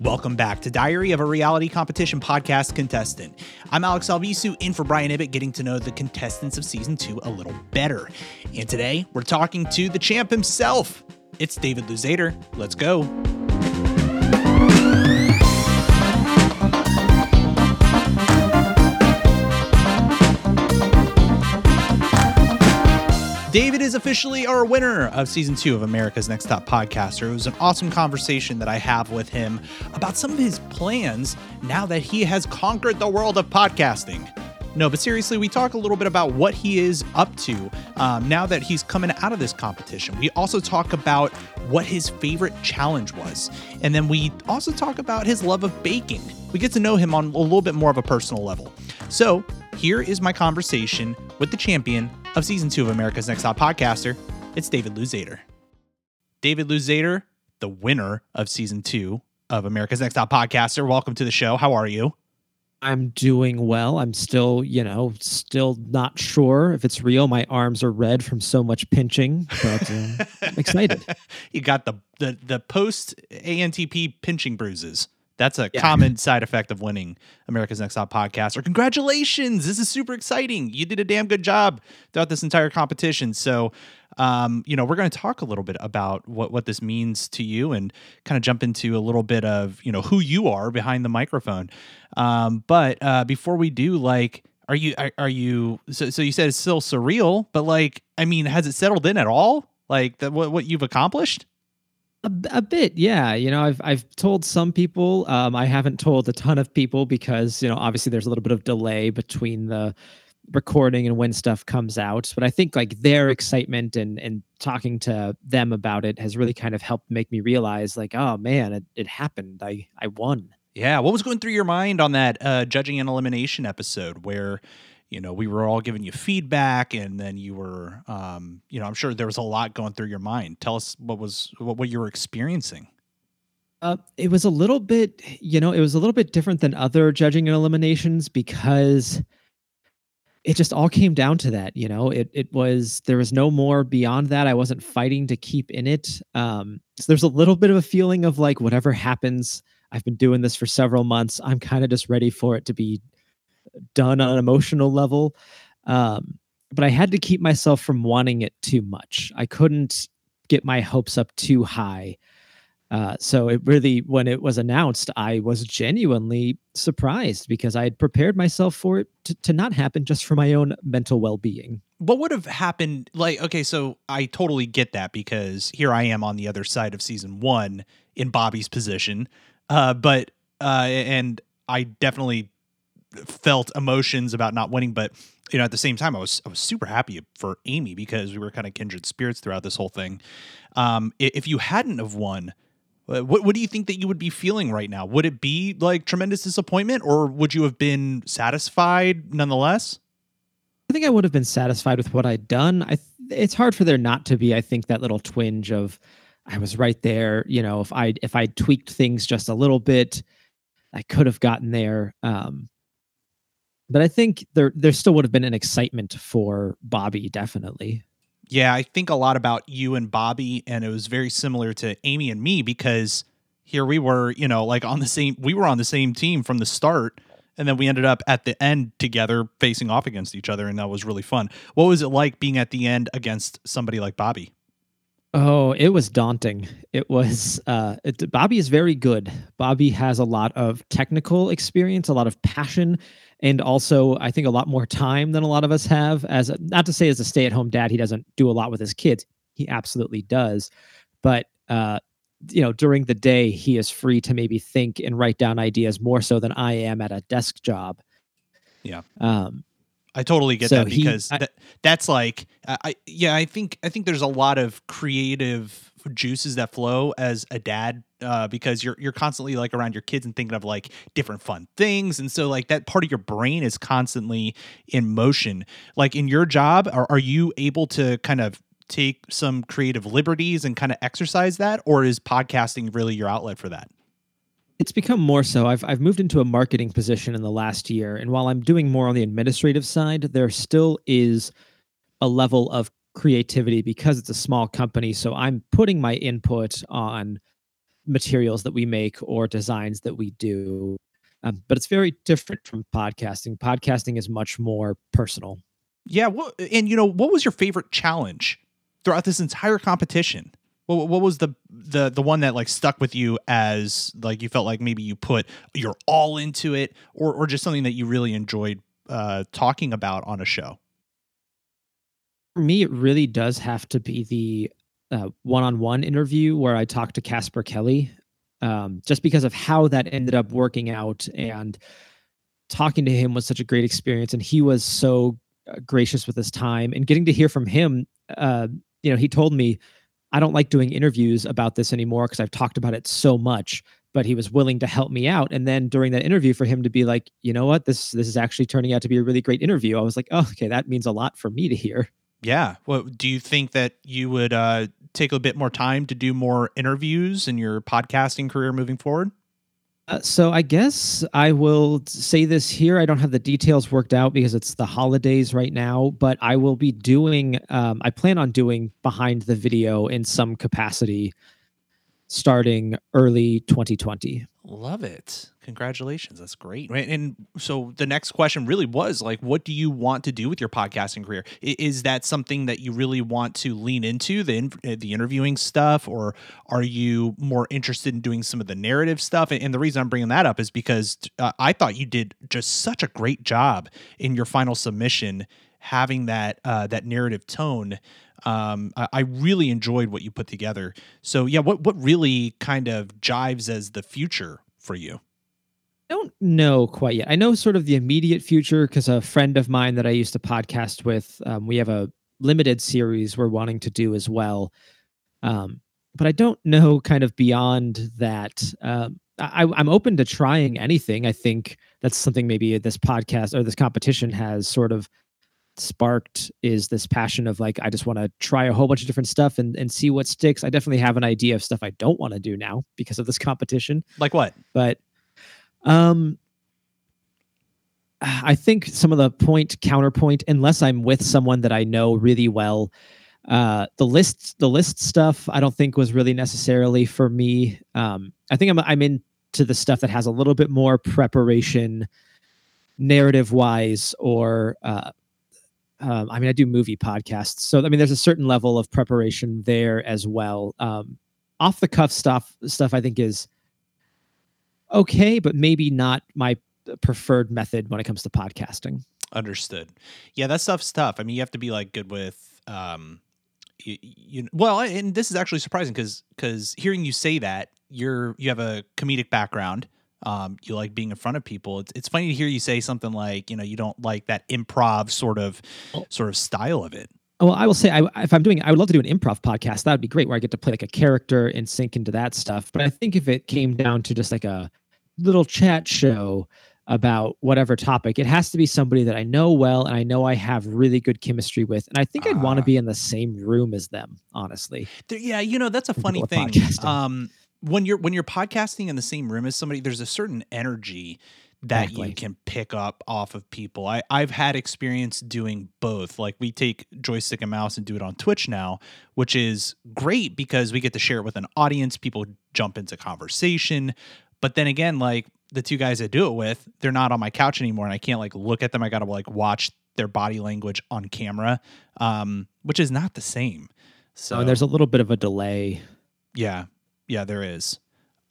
Welcome back to Diary of a Reality Competition podcast contestant. I'm Alex Albisu, in for Brian Ibbett, getting to know the contestants of Season 2 a little better. And today, we're talking to the champ himself. It's David Luzader. Let's go. David is officially our winner of Season 2 of America's Next Top Podcaster. It was an awesome conversation that I have with him about some of his plans now that he has conquered the world of podcasting. No, but seriously, we talk a little bit about what he is up to now that he's coming out of this competition. We also talk about what his favorite challenge was. And then we also talk about his love of baking. We get to know him on a little bit more of a personal level. So here is my conversation with the champion of Season 2 of America's Next Top Podcaster. It's David Luzader. David Luzader, the winner of Season 2 of America's Next Top Podcaster. Welcome to the show. How are you? I'm doing well. I'm still not sure if it's real. My arms are red from so much pinching, but I'm excited. You got the post ANTP pinching bruises. That's a common side effect of winning America's Next Top Podcaster. Congratulations. This is super exciting. You did a damn good job throughout this entire competition. So, we're going to talk a little bit about what this means to you and kind of jump into a little bit of, who you are behind the microphone. But before we do, are you, so you said it's still surreal, but has it settled in at all? What you've accomplished? A bit, yeah. I've told some people. I haven't told a ton of people because, obviously there's a little bit of delay between the recording and when stuff comes out. But I think their excitement and talking to them about it has really kind of helped make me realize oh man, it happened. I won. Yeah. What was going through your mind on that judging and elimination episode where, we were all giving you feedback and then you were, I'm sure there was a lot going through your mind. Tell us what you were experiencing. It was a little bit, different than other judging and eliminations because it just all came down to that. There was no more beyond that. I wasn't fighting to keep in it. So there's a little bit of a feeling of whatever happens, I've been doing this for several months. I'm kind of just ready for it to be done on an emotional level. But I had to keep myself from wanting it too much. I couldn't get my hopes up too high. So it really, when it was announced, I was genuinely surprised because I had prepared myself for it to not happen just for my own mental well-being. What would have happened? So I totally get that because here I am on the other side of Season 1 in Bobby's position. And I definitely felt emotions about not winning, but at the same time I was super happy for Amy because we were kind of kindred spirits throughout this whole thing. If you hadn't have won, what do you think that you would be feeling right now? Would it be tremendous disappointment or would you have been satisfied nonetheless? I think I would have been satisfied with what I'd done. It's hard for there not to be, I think, that little twinge of I was right there. If I tweaked things just a little bit, I could have gotten there. But I think there still would have been an excitement for Bobby, definitely. Yeah, I think a lot about you and Bobby, and it was very similar to Amy and me because here we were, we were on the same team from the start, and then we ended up at the end together facing off against each other, and that was really fun. What was it like being at the end against somebody like Bobby? Oh, it was daunting. It was, Bobby is very good. Bobby has a lot of technical experience, a lot of passion, and also I think a lot more time than a lot of us have. Not to say as a stay-at-home dad, he doesn't do a lot with his kids. He absolutely does. But, during the day, he is free to maybe think and write down ideas more so than I am at a desk job. Yeah. I totally get that because that's I think there's a lot of creative juices that flow as a dad because you're constantly around your kids and thinking of different fun things, and so that part of your brain is constantly in motion. In your job, are you able to kind of take some creative liberties and kind of exercise that, or is podcasting really your outlet for that? It's become more so. I've moved into a marketing position in the last year, and while I'm doing more on the administrative side, there still is a level of creativity because it's a small company. So I'm putting my input on materials that we make or designs that we do. But it's very different from podcasting. Podcasting is much more personal. Yeah. Well, and what was your favorite challenge throughout this entire competition? What was the one that like stuck with you as like you felt like maybe you put your all into it, or just something that you really enjoyed talking about on a show? For me, it really does have to be the one-on-one interview where I talked to Casper Kelly, just because of how that ended up working out. And talking to him was such a great experience. And he was so gracious with his time, and getting to hear from him. He told me, I don't like doing interviews about this anymore because I've talked about it so much, but he was willing to help me out. And then during that interview, for him to be like, you know what, this is actually turning out to be a really great interview. I was like, oh, okay, that means a lot for me to hear. Yeah. Well, do you think that you would take a bit more time to do more interviews in your podcasting career moving forward? So I guess I will say this here. I don't have the details worked out because it's the holidays right now, but I will be doing, I plan on doing behind the video in some capacity starting early 2020. Love it. Congratulations. That's great. Right. And so the next question really was like, what do you want to do with your podcasting career? Is that something that you really want to lean into, the interviewing stuff, or are you more interested in doing some of the narrative stuff? And the reason I'm bringing that up is because I thought you did just such a great job in your final submission, having that narrative tone. I really enjoyed what you put together. So yeah, what really kind of jives as the future for you? I don't know quite yet. I know sort of the immediate future because a friend of mine that I used to podcast with, we have a limited series we're wanting to do as well. But I don't know kind of beyond that. I'm open to trying anything. I think that's something maybe this podcast or this competition has sort of sparked, is this passion of like, I just want to try a whole bunch of different stuff and see what sticks. I definitely have an idea of stuff I don't want to do now because of this competition. Like what? But I think some of the counterpoint, unless I'm with someone that I know really well, the list stuff I don't think was really necessarily for me. I think I'm into the stuff that has a little bit more preparation, narrative wise, or I do movie podcasts, so I mean there's a certain level of preparation there as well. Off the cuff stuff I think is okay, but maybe not my preferred method when it comes to podcasting. Understood. Yeah, that stuff's tough. I mean, you have to be like good with, well, and this is actually surprising because hearing you say that you have a comedic background. You like being in front of people. It's funny to hear you say something like, you don't like that improv sort of style of it. Well, I will say, I would love to do an improv podcast. That would be great, where I get to play like a character and sink into that stuff. But I think if it came down to just like a little chat show about whatever topic, it has to be somebody that I know well and I know I have really good chemistry with. And I think I'd want to be in the same room as them, honestly. Yeah, that's a funny thing. When you're podcasting in the same room as somebody, there's a certain energy that you can pick up off of people. I've had experience doing both. Like we take Joystick and Mouse and do it on Twitch now, which is great because we get to share it with an audience. People jump into conversation. But then again, like the two guys I do it with, they're not on my couch anymore and I can't like look at them. I got to like watch their body language on camera, which is not the same. So and there's a little bit of a delay. Yeah, there is.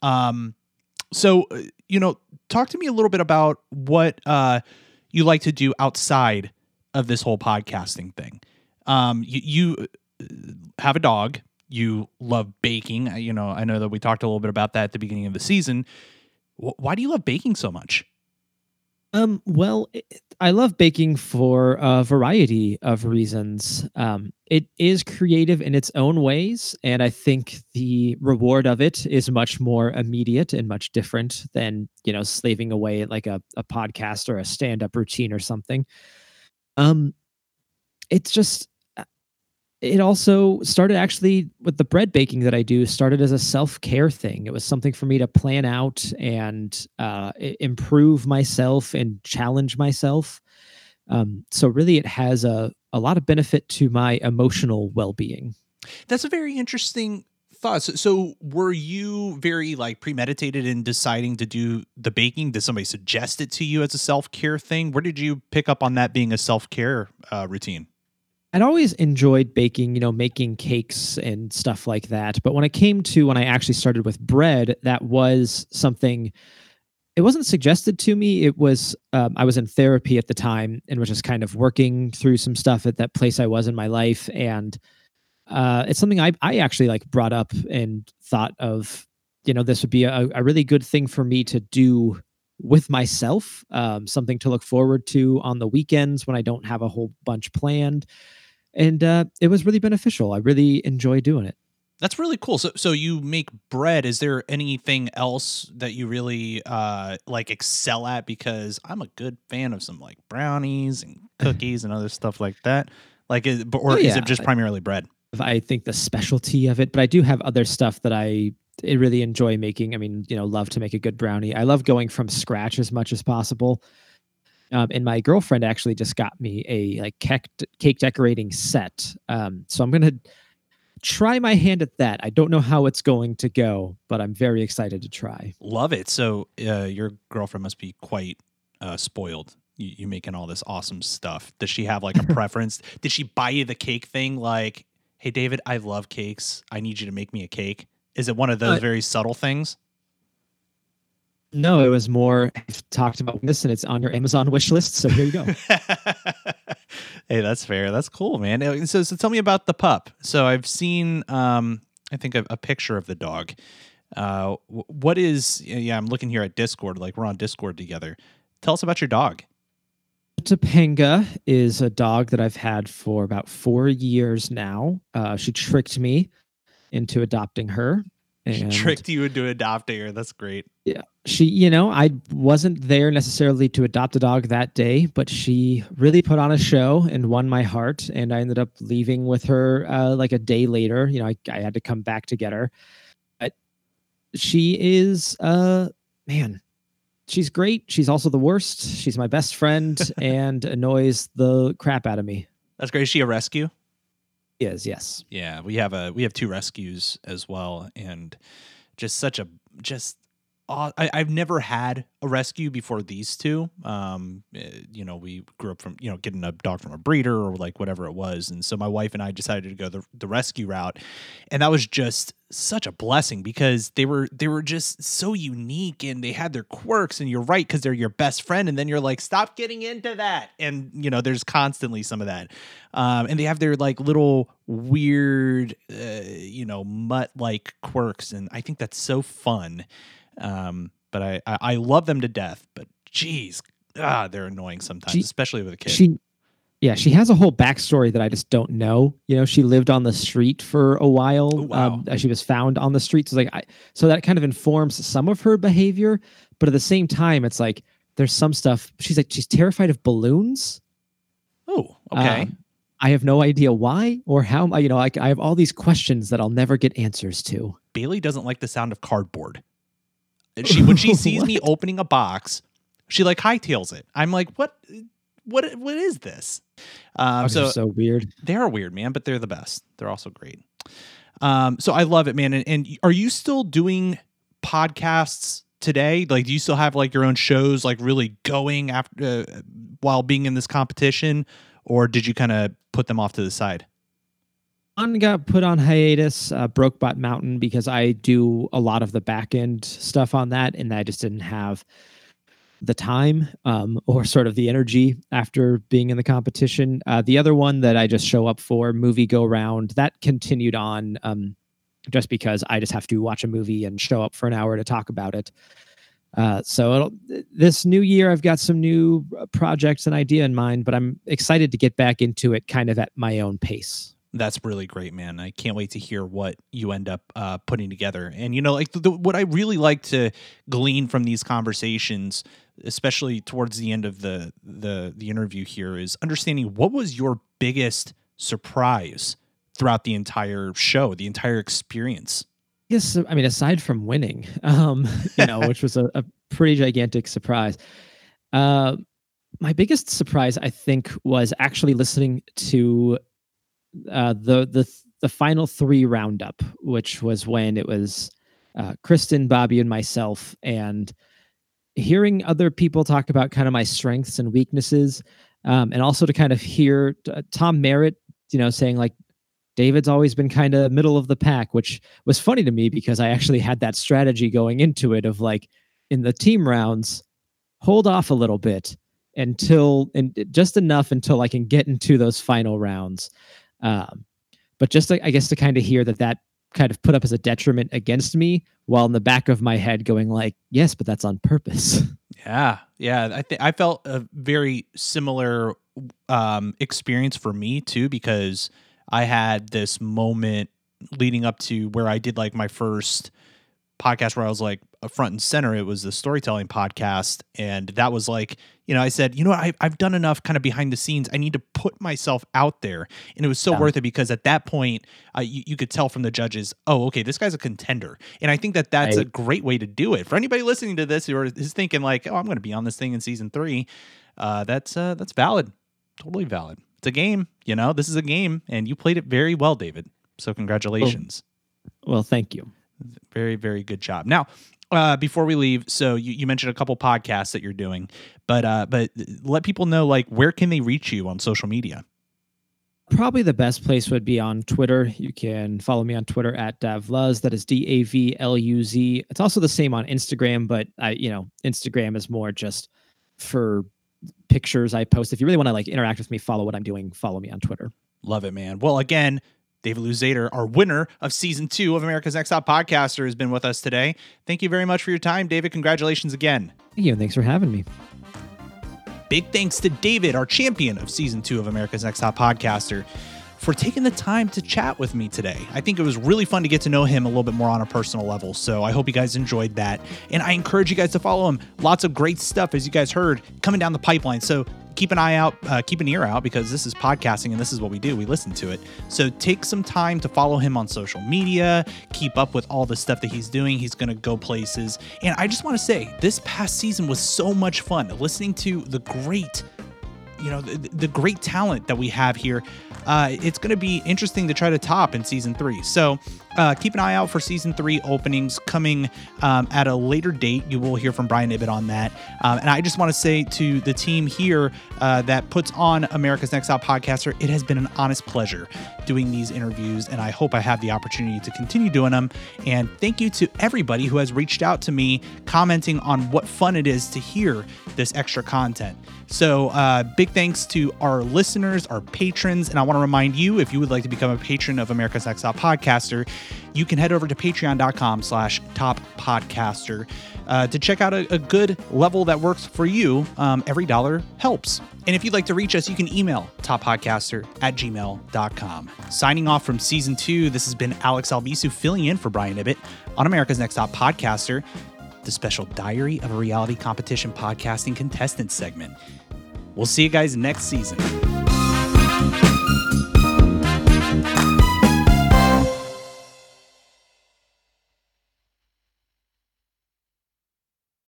So, talk to me a little bit about what you like to do outside of this whole podcasting thing. You have a dog. You love baking. I know that we talked a little bit about that at the beginning of the season. Why do you love baking so much? Well, I love baking for a variety of reasons. It is creative in its own ways, and I think the reward of it is much more immediate and much different than, slaving away at like a podcast or a stand-up routine or something. It's just, it also started actually with the bread baking that I do, started as a self-care thing. It was something for me to plan out and improve myself and challenge myself. So really it has a lot of benefit to my emotional well-being. That's a very interesting thoughts. So were you very like premeditated in deciding to do the baking? Did somebody suggest it to you as a self-care thing? Where did you pick up on that being a self-care routine? I'd always enjoyed baking, making cakes and stuff like that. But when I actually started with bread, that was something, it wasn't suggested to me. It was, I was in therapy at the time and was just kind of working through some stuff at that place I was in my life. And it's something I actually like brought up and thought of, this would be a really good thing for me to do with myself, something to look forward to on the weekends when I don't have a whole bunch planned. And it was really beneficial. I really enjoy doing it. That's really cool. So you make bread. Is there anything else that you really like excel at? Because I'm a good fan of some like brownies and cookies and other stuff like that. Like, is it just primarily bread? I think the specialty of it, but I do have other stuff that I really enjoy making. I mean, love to make a good brownie. I love going from scratch as much as possible. And my girlfriend actually just got me a like cake decorating set. So I'm gonna try my hand at that. I don't know how it's going to go, but I'm very excited to try. Love it. So your girlfriend must be quite spoiled. You making all this awesome stuff. Does she have like a preference? Did she buy you the cake thing? Like, hey, David, I love cakes. I need you to make me a cake. Is it one of those very subtle things? No, it was more, I've talked about this and it's on your Amazon wish list. So here you go. Hey, that's fair. That's cool, man. So tell me about the pup. So I've seen, I think a picture of the dog. What is, I'm looking here at Discord, like we're on Discord together. Tell us about your dog. Topanga is a dog that I've had for about 4 years now. She tricked me into adopting her. She tricked you into adopting her. That's great. Yeah. I wasn't there necessarily to adopt a dog that day, but she really put on a show and won my heart. And I ended up leaving with her like a day later. I had to come back to get her. But she is, man, she's great. She's also the worst. She's my best friend and annoys the crap out of me. That's great. Is she a rescue? Yes. Yeah, we have 2 rescues as well, and I've never had a rescue before these 2. We grew up from getting a dog from a breeder or like whatever it was, and so my wife and I decided to go the rescue route, and that was just such a blessing because they were just so unique and they had their quirks. And you're right, because they're your best friend, and then you're like, stop getting into that, and there's constantly some of that, and they have their like little weird mutt like quirks, and I think that's so fun. But I love them to death, but geez, they're annoying sometimes, especially with a kid. She has a whole backstory that I just don't know. She lived on the street for a while. Oh, wow. She was found on the street. So that kind of informs some of her behavior, but at the same time, it's like, there's some stuff. She's terrified of balloons. Oh, okay. I have no idea why or how, I have all these questions that I'll never get answers to. Bailey doesn't like the sound of cardboard. When she sees me opening a box, she like hightails it. I'm like, what is this? So weird. They're weird, man, but they're the best. They're also great. So I love it, man. And are you still doing podcasts today? Like, do you still have like your own shows, like really going after while being in this competition, or did you kind of put them off to the side? One got put on hiatus, Brokebot Mountain, because I do a lot of the back end stuff on that, and I just didn't have the time or sort of the energy after being in the competition. The other one that I just show up for, Movie Go Round, that continued on just because I just have to watch a movie and show up for an hour to talk about it. So this new year, I've got some new projects and idea in mind, but I'm excited to get back into it kind of at my own pace. That's really great, man. I can't wait to hear what you end up putting together. And, like what I really like to glean from these conversations, especially towards the end of the interview here, is understanding what was your biggest surprise throughout the entire show, the entire experience. Yes. I mean, aside from winning, which was a pretty gigantic surprise. My biggest surprise, I think, was actually listening to the the final 3 roundup, which was when it was Kristen, Bobby, and myself, and hearing other people talk about kind of my strengths and weaknesses, and also to kind of hear Tom Merritt, saying like David's always been kind of middle of the pack, which was funny to me because I actually had that strategy going into it of like in the team rounds, hold off a little bit and just enough until I can get into those final rounds. But just I guess to kind of hear that kind of put up as a detriment against me, while in the back of my head going like, yes, but that's on purpose. Yeah. I felt a very similar experience for me too, because I had this moment leading up to where I did like my first podcast where I was like a front and center. It was the storytelling podcast. And that was like, I said, I've done enough kind of behind the scenes. I need to put myself out there. And it was so worth it because at that point, you could tell from the judges, oh, okay, this guy's a contender. And I think that's a great way to do it. For anybody listening to this who is thinking like, oh, I'm going to be on this thing in season 3. That's valid. Totally valid. It's a game, this is a game, and you played it very well, David. So congratulations. Well, thank you. Very, very good job. Now, before we leave, so you mentioned a couple podcasts that you're doing, but let people know, like, where can they reach you on social media? Probably the best place would be on Twitter. You can follow me on Twitter at Davluz. That is DAVLUZ. It's also the same on Instagram, but Instagram is more just for pictures I post. If you really want to like interact with me, follow what I'm doing, follow me on Twitter. Love it, man. Well, again, David Luzader, our winner of season 2 of America's Next Top Podcaster, has been with us today. Thank you very much for your time, David. Congratulations again. Thank you. Thanks for having me. Big thanks to David, our champion of season 2 of America's Next Top Podcaster, for taking the time to chat with me today. I think it was really fun to get to know him a little bit more on a personal level. So I hope you guys enjoyed that. And I encourage you guys to follow him. Lots of great stuff, as you guys heard, coming down the pipeline. So keep an eye out, keep an ear out, because this is podcasting and this is what we do. We listen to it. So take some time to follow him on social media, keep up with all the stuff that he's doing. He's going to go places. And I just want to say, this past season was so much fun listening to the great, the great talent that we have here. It's going to be interesting to try to top in season 3. So keep an eye out for season 3 openings coming at a later date. You will hear from Brian Ibbott on that. And I just want to say to the team here that puts on America's Next Top Podcaster, it has been an honest pleasure doing these interviews, and I hope I have the opportunity to continue doing them. And thank you to everybody who has reached out to me commenting on what fun it is to hear this extra content. So big thanks to our listeners, our patrons, and I want to remind you, if you would like to become a patron of America's Next Top Podcaster, you can head over to patreon.com/toppodcaster to check out a good level that works for you. Every dollar helps. And if you'd like to reach us, you can email toppodcaster@gmail.com. Signing off from season 2, this has been Alex Albisu filling in for Brian Ibbott on America's Next Top Podcaster, the special Diary of a Reality Competition Podcasting Contestant segment. We'll see you guys next season.